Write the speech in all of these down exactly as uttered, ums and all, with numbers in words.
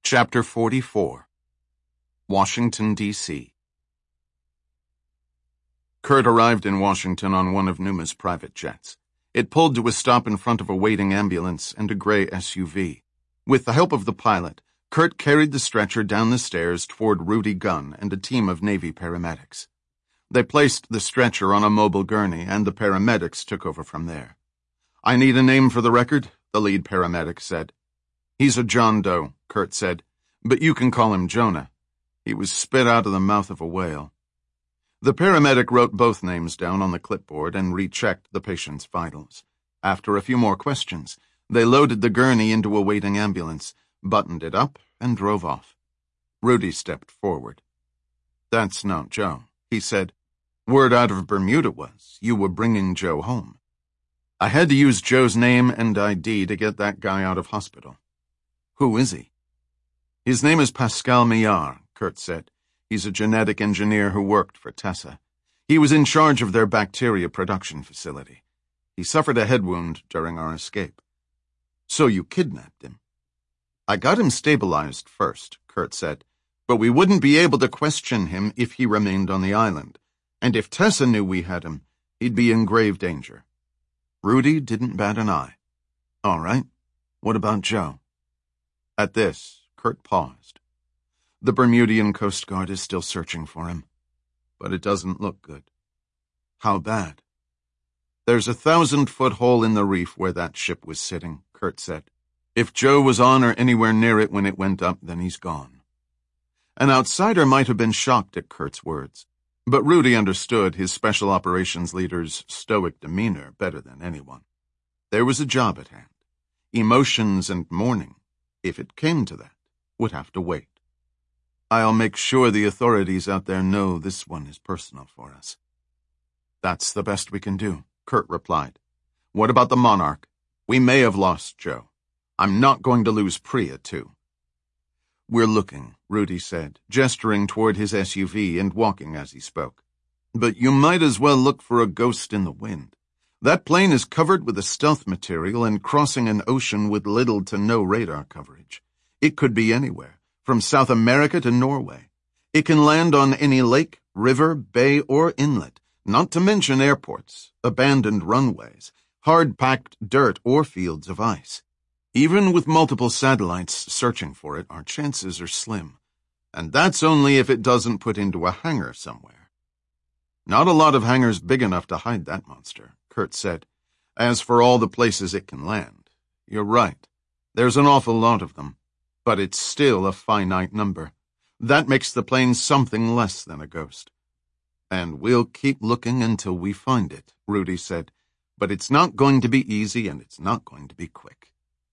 Chapter forty-four. Washington, D C Kurt arrived in Washington on one of Numa's private jets. It pulled to a stop in front of a waiting ambulance and a gray S U V. With the help of the pilot, Kurt carried the stretcher down the stairs toward Rudy Gunn and a team of Navy paramedics. They placed the stretcher on a mobile gurney, and the paramedics took over from there. "I need a name for the record," the lead paramedic said. "He's a John Doe," Kurt said, "but you can call him Jonah. He was spit out of the mouth of a whale." The paramedic wrote both names down on the clipboard and rechecked the patient's vitals. After a few more questions, they loaded the gurney into a waiting ambulance, buttoned it up, and drove off. Rudy stepped forward. "That's not Joe," he said. "Word out of Bermuda was you were bringing Joe home. I had to use Joe's name and I D to get that guy out of hospital." "Who is he?" "His name is Pascal Millard," Kurt said. "He's a genetic engineer who worked for Tessa. He was in charge of their bacteria production facility. He suffered a head wound during our escape." "So you kidnapped him?" "I got him stabilized first," Kurt said, "but we wouldn't be able to question him if he remained on the island. And if Tessa knew we had him, he'd be in grave danger." Rudy didn't bat an eye. "All right. What about Joe?" At this, Kurt paused. "The Bermudian Coast Guard is still searching for him, but it doesn't look good." "How bad?" "There's a thousand-foot hole in the reef where that ship was sitting," Kurt said. "If Joe was on or anywhere near it when it went up, then he's gone." An outsider might have been shocked at Kurt's words, but Rudy understood his special operations leader's stoic demeanor better than anyone. There was a job at hand. Emotions and mourning, if it came to that, would have to wait. "I'll make sure the authorities out there know this one is personal for us." "That's the best we can do," Kurt replied. "What about the Monarch? We may have lost Joe. I'm not going to lose Priya, too." "We're looking," Rudy said, gesturing toward his S U V and walking as he spoke. "But you might as well look for a ghost in the wind. That plane is covered with a stealth material and crossing an ocean with little to no radar coverage. It could be anywhere, from South America to Norway. It can land on any lake, river, bay, or inlet, not to mention airports, abandoned runways, hard-packed dirt, or fields of ice. Even with multiple satellites searching for it, our chances are slim. And that's only if it doesn't put into a hangar somewhere." "Not a lot of hangars big enough to hide that monster," Kurt said. "As for all the places it can land, you're right. There's an awful lot of them. But it's still a finite number. That makes the plane something less than a ghost." "And we'll keep looking until we find it," Rudy said. "But it's not going to be easy and it's not going to be quick."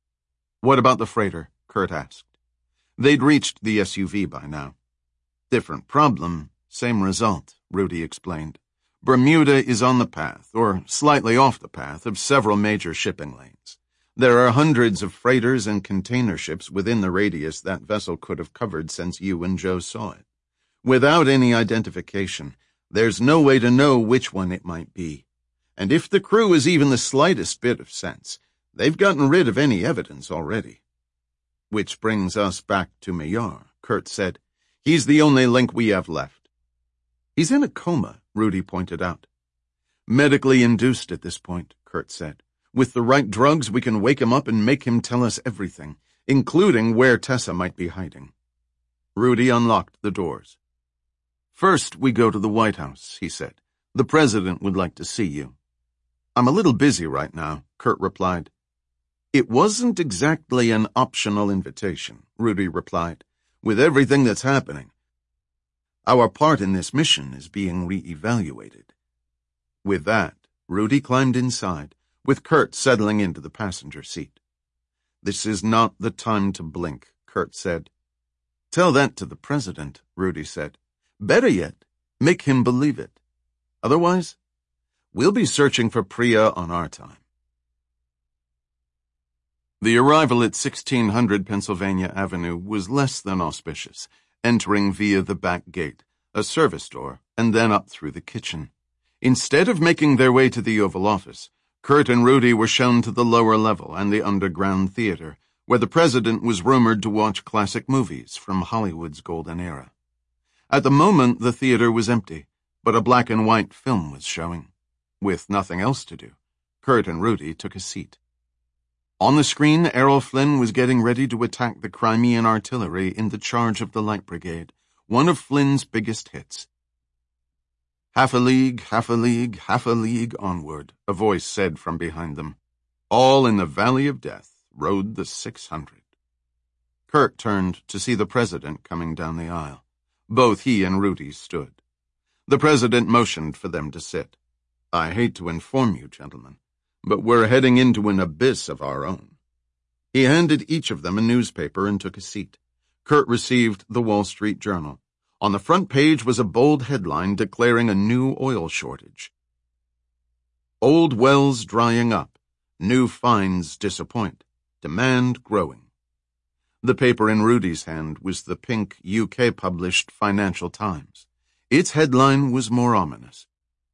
"What about the freighter?" Kurt asked. They'd reached the S U V by now. "Different problem, same result," Rudy explained. "Bermuda is on the path, or slightly off the path, of several major shipping lanes. There are hundreds of freighters and container ships within the radius that vessel could have covered since you and Joe saw it. Without any identification, there's no way to know which one it might be. And if the crew is even the slightest bit of sense, they've gotten rid of any evidence already." "Which brings us back to Millard," Kurt said. "He's the only link we have left." "He's in a coma," Rudy pointed out. "Medically induced at this point," Kurt said. "With the right drugs, we can wake him up and make him tell us everything, including where Tessa might be hiding." Rudy unlocked the doors. "First, we go to the White House," he said. "The president would like to see you." "I'm a little busy right now," Kurt replied. "It wasn't exactly an optional invitation," Rudy replied, "with everything that's happening. Our part in this mission is being re-evaluated." With that, Rudy climbed inside, with Kurt settling into the passenger seat. "This is not the time to blink," Kurt said. "Tell that to the president," Rudy said. "Better yet, make him believe it. Otherwise, we'll be searching for Priya on our time." The arrival at sixteen hundred Pennsylvania Avenue was less than auspicious, entering via the back gate, a service door, and then up through the kitchen. Instead of making their way to the Oval Office, Kurt and Rudy were shown to the lower level and the underground theater, where the president was rumored to watch classic movies from Hollywood's golden era. At the moment, the theater was empty, but a black and white film was showing. With nothing else to do, Kurt and Rudy took a seat. On the screen, Errol Flynn was getting ready to attack the Crimean artillery in The Charge of the Light Brigade, one of Flynn's biggest hits. "Half a league, half a league, half a league onward," a voice said from behind them. "All in the valley of death rode the six hundred. Kurt turned to see the president coming down the aisle. Both he and Rudy stood. The president motioned for them to sit. "I hate to inform you, gentlemen, but we're heading into an abyss of our own." He handed each of them a newspaper and took a seat. Kurt received the Wall Street Journal. On the front page was a bold headline declaring a new oil shortage. "Old wells drying up. New finds disappoint. Demand growing." The paper in Rudy's hand was the pink U K-published Financial Times. Its headline was more ominous.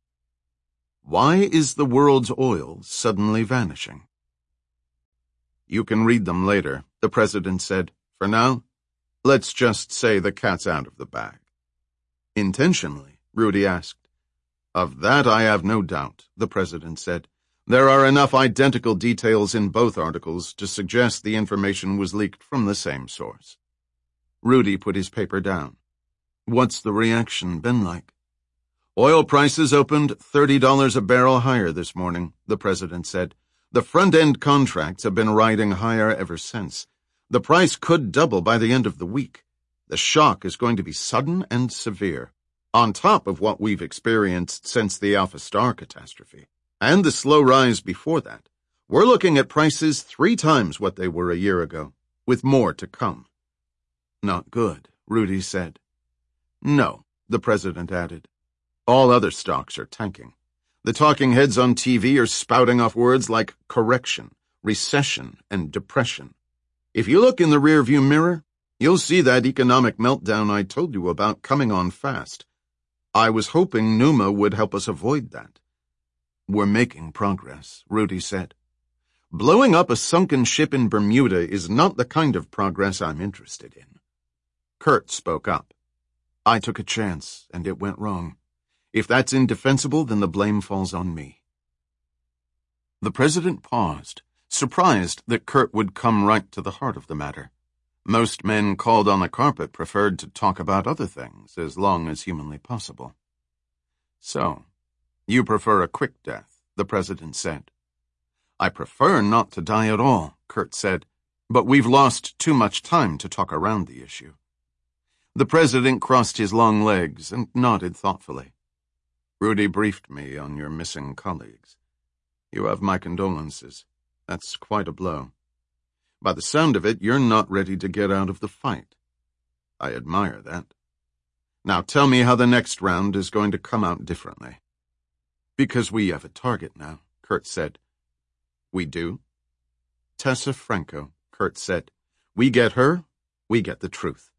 "Why is the world's oil suddenly vanishing?" "You can read them later," the president said. "For now, let's just say the cat's out of the bag." "Intentionally?" Rudy asked. "Of that I have no doubt," the president said. "There are enough identical details in both articles to suggest the information was leaked from the same source." Rudy put his paper down. "What's the reaction been like?" "Oil prices opened thirty dollars a barrel higher this morning," the president said. "The front-end contracts have been riding higher ever since. The price could double by the end of the week. The shock is going to be sudden and severe, on top of what we've experienced since the Alpha Star catastrophe, and the slow rise before that. We're looking at prices three times what they were a year ago, with more to come." "Not good," Rudy said. "No," the president added. "All other stocks are tanking. The talking heads on T V are spouting off words like correction, recession, and depression. If you look in the rearview mirror, you'll see that economic meltdown I told you about coming on fast. I was hoping Numa would help us avoid that." "We're making progress," Rudy said. "Blowing up a sunken ship in Bermuda is not the kind of progress I'm interested in." Kurt spoke up. "I took a chance, and it went wrong. If that's indefensible, then the blame falls on me." The president paused, surprised that Kurt would come right to the heart of the matter. Most men called on the carpet preferred to talk about other things as long as humanly possible. "So, you prefer a quick death," the president said. "I prefer not to die at all," Kurt said, "but we've lost too much time to talk around the issue." The president crossed his long legs and nodded thoughtfully. "Rudy briefed me on your missing colleagues. You have my condolences. That's quite a blow. By the sound of it, you're not ready to get out of the fight. I admire that. Now tell me how the next round is going to come out differently." "Because we have a target now," Kurt said. "We do?" "Tessa Franco," Kurt said. "We get her, we get the truth."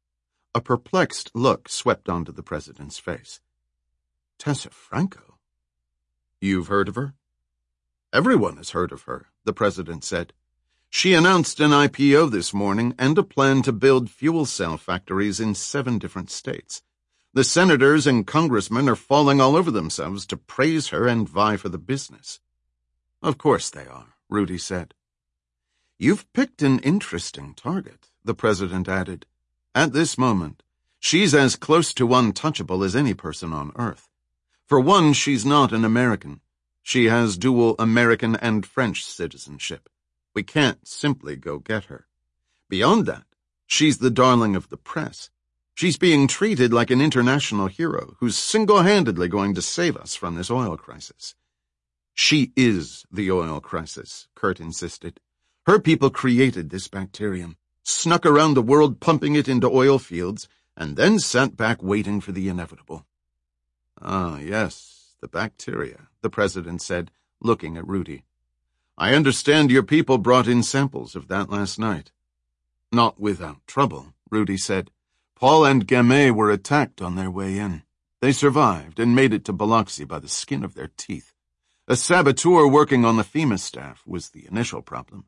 A perplexed look swept onto the president's face. "Tessa Franco? You've heard of her?" "Everyone has heard of her," the president said. "She announced an I P O this morning and a plan to build fuel cell factories in seven different states. The senators and congressmen are falling all over themselves to praise her and vie for the business." "Of course they are," Rudy said. "You've picked an interesting target," the president added. "At this moment, she's as close to untouchable as any person on Earth. For one, she's not an American. She has dual American and French citizenship. We can't simply go get her. Beyond that, she's the darling of the press. She's being treated like an international hero who's single-handedly going to save us from this oil crisis." "She is the oil crisis," Kurt insisted. "Her people created this bacterium, snuck around the world pumping it into oil fields, and then sat back waiting for the inevitable." "Ah, yes, the bacteria," the president said, looking at Rudy. "I understand your people brought in samples of that last night." "Not without trouble," Rudy said. "Paul and Gamay were attacked on their way in. They survived and made it to Biloxi by the skin of their teeth. A saboteur working on the FEMA staff was the initial problem.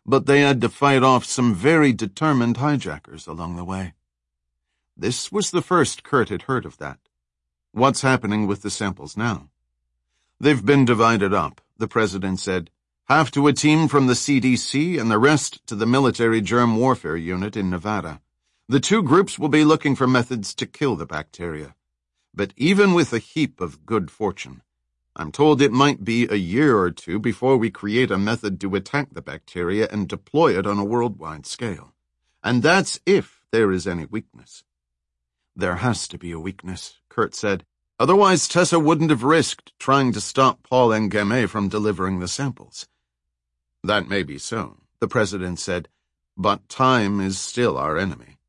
but they had to fight off some very determined hijackers along the way. This was the first Kurt had heard of that. What's happening with the samples now? They've been divided up, the president said. Half to a team from the C D C and the rest to the military germ warfare unit in Nevada. The two groups will be looking for methods to kill the bacteria. But even with a heap of good fortune, I'm told it might be a year or two before we create a method to attack the bacteria and deploy it on a worldwide scale. And that's if there is any weakness. There has to be a weakness, Kurt said. Otherwise, Tessa wouldn't have risked trying to stop Paul and Gamay from delivering the samples. That may be so, the president said, but time is still our enemy.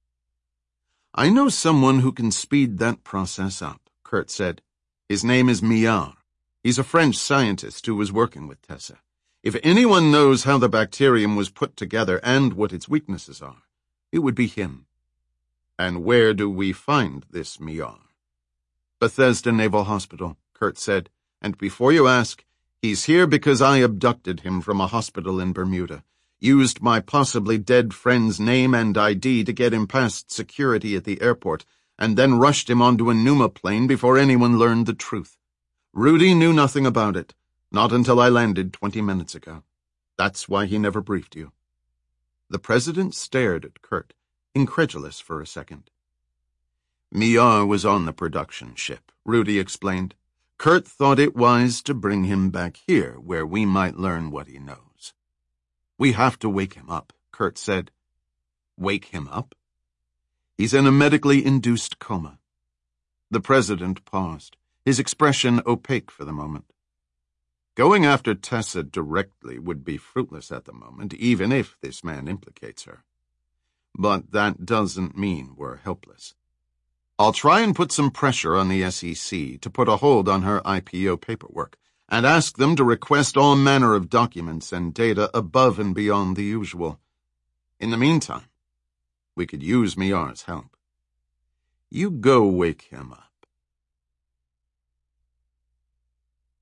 I know someone who can speed that process up, Kurt said. His name is Millard. He's a French scientist who was working with Tessa. If anyone knows how the bacterium was put together and what its weaknesses are, it would be him. And where do we find this Millard? Bethesda Naval Hospital, Kurt said, and before you ask, he's here because I abducted him from a hospital in Bermuda, used my possibly dead friend's name and I D to get him past security at the airport, and then rushed him onto a Numa plane before anyone learned the truth. Rudy knew nothing about it, not until I landed twenty minutes ago. That's why he never briefed you. The president stared at Kurt, incredulous for a second. Millard was on the production ship, Rudy explained. Kurt thought it wise to bring him back here, where we might learn what he knows. We have to wake him up, Kurt said. Wake him up? He's in a medically induced coma. The president paused, his expression opaque for the moment. Going after Tessa directly would be fruitless at the moment, even if this man implicates her. But that doesn't mean we're helpless. I'll try and put some pressure on the S E C to put a hold on her I P O paperwork and ask them to request all manner of documents and data above and beyond the usual. In the meantime, we could use Millard's help. You go wake him up.